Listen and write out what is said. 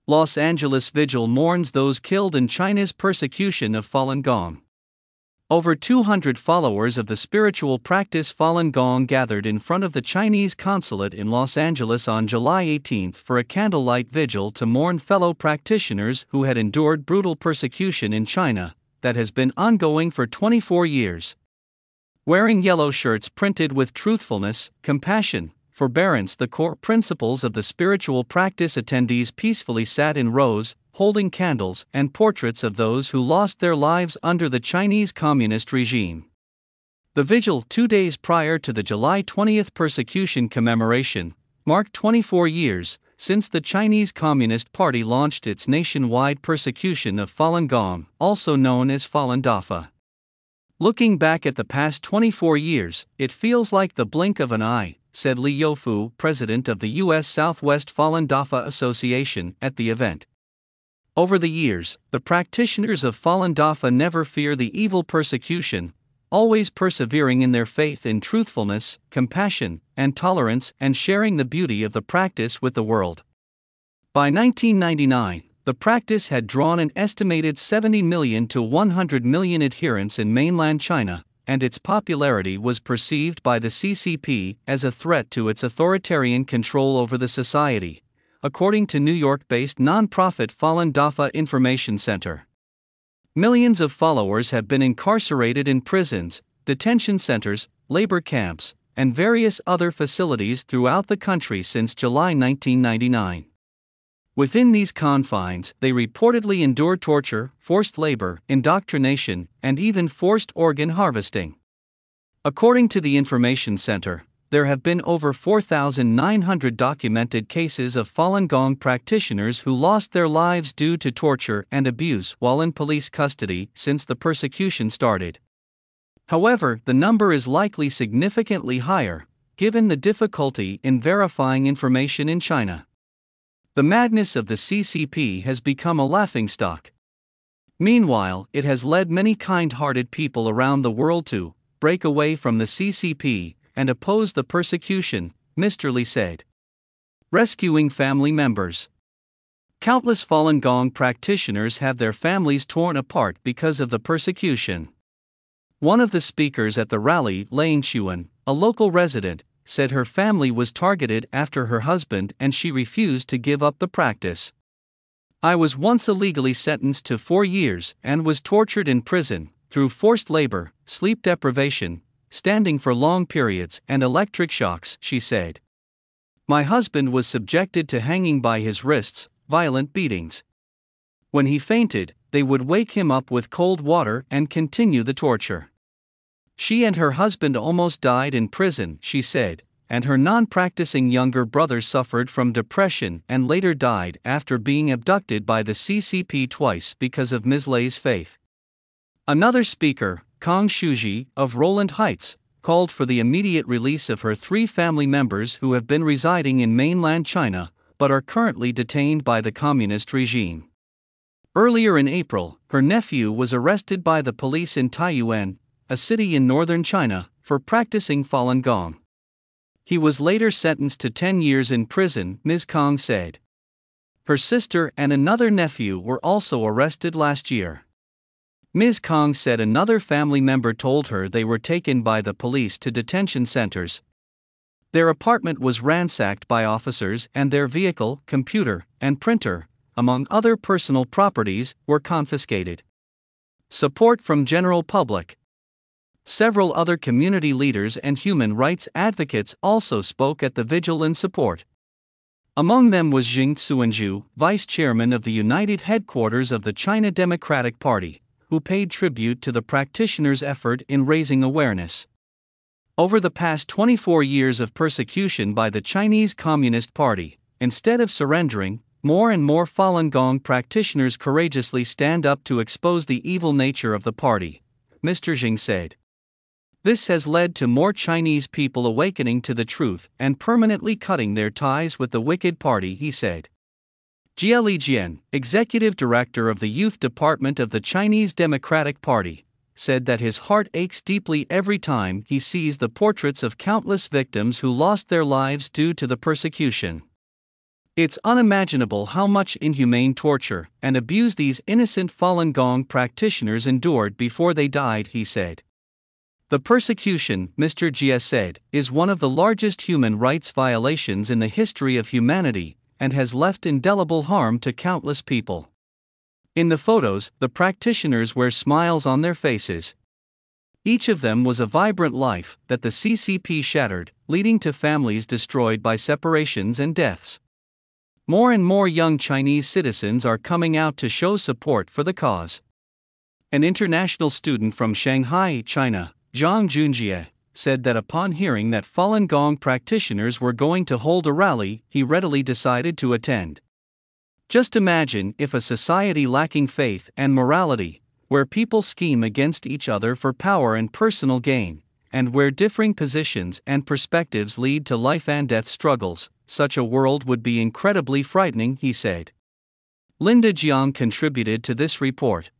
Los Angeles Vigil mourns those killed in China's persecution of Falun Gong. Over 200 followers of the spiritual practice Falun Gong gathered in front of the Chinese consulate in Los Angeles on July 18 for a candlelight vigil to mourn fellow practitioners who had endured brutal persecution in China that has been ongoing for 24 years. Wearing yellow shirts printed with truthfulness, compassion, forbearance, the core principles of the spiritual practice, attendees peacefully sat in rows, holding candles and portraits of those who lost their lives under the Chinese Communist regime. The vigil, 2 days prior to the July 20 persecution commemoration, marked 24 years since the Chinese Communist Party launched its nationwide persecution of Falun Gong, also known as Falun Dafa. Looking back at the past 24 years, it feels like the blink of an eye, said Li Youfu, president of the U.S. Southwest Falun Dafa Association, at the event. Over the years, the practitioners of Falun Dafa never fear the evil persecution, always persevering in their faith in truthfulness, compassion, and tolerance, and sharing the beauty of the practice with the world. By 1999, the practice had drawn an estimated 70 million to 100 million adherents in mainland China, and its popularity was perceived by the CCP as a threat to its authoritarian control over the society, according to New York-based non-profit Falun Dafa Information Center. Millions of followers have been incarcerated in prisons, detention centers, labor camps, and various other facilities throughout the country since July 1999. Within these confines, they reportedly endure torture, forced labor, indoctrination, and even forced organ harvesting. According to the Information Center, there have been over 4,900 documented cases of Falun Gong practitioners who lost their lives due to torture and abuse while in police custody since the persecution started. However, the number is likely significantly higher, given the difficulty in verifying information in China. The madness of the CCP has become a laughingstock. Meanwhile, it has led many kind-hearted people around the world to break away from the CCP and oppose the persecution, Mr. Li said. Rescuing family members. Countless Falun Gong practitioners have their families torn apart because of the persecution. One of the speakers at the rally, Lane Chuan, a local resident, said her family was targeted after her husband and she refused to give up the practice. I was once illegally sentenced to 4 years and was tortured in prison, through forced labor, sleep deprivation, standing for long periods, and electric shocks, she said. My husband was subjected to hanging by his wrists, violent beatings. When he fainted, they would wake him up with cold water and continue the torture. She and her husband almost died in prison, she said, and her non-practicing younger brother suffered from depression and later died after being abducted by the CCP twice because of Ms. Lei's faith. Another speaker, Kong Shuji, of Roland Heights, called for the immediate release of her 3 family members who have been residing in mainland China but are currently detained by the communist regime. Earlier in April, her nephew was arrested by the police in Taiyuan, a city in northern China, for practicing Falun Gong. He was later sentenced to 10 years in prison, Ms. Kong said. Her sister and another nephew were also arrested last year. Ms. Kong said another family member told her they were taken by the police to detention centers. Their apartment was ransacked by officers and their vehicle, computer, and printer, among other personal properties, were confiscated. Support from general public. Several other community leaders and human rights advocates also spoke at the vigil in support. Among them was Jing Suanzhu, vice chairman of the United Headquarters of the China Democratic Party, who paid tribute to the practitioners' effort in raising awareness. Over the past 24 years of persecution by the Chinese Communist Party, instead of surrendering, more and more Falun Gong practitioners courageously stand up to expose the evil nature of the party, Mr. Jing said. This has led to more Chinese people awakening to the truth and permanently cutting their ties with the wicked party, he said. Jia Lijian, executive director of the youth department of the Chinese Democratic Party, said that his heart aches deeply every time he sees the portraits of countless victims who lost their lives due to the persecution. It's unimaginable how much inhumane torture and abuse these innocent Falun Gong practitioners endured before they died, he said. The persecution, Mr. Jia said, is one of the largest human rights violations in the history of humanity and has left indelible harm to countless people. In the photos, the practitioners wear smiles on their faces. Each of them was a vibrant life that the CCP shattered, leading to families destroyed by separations and deaths. More and more young Chinese citizens are coming out to show support for the cause. An international student from Shanghai, China, Zhang Junjie, said that upon hearing that Falun Gong practitioners were going to hold a rally, he readily decided to attend. Just imagine if a society lacking faith and morality, where people scheme against each other for power and personal gain, and where differing positions and perspectives lead to life and death struggles, such a world would be incredibly frightening, he said. Linda Jiang contributed to this report.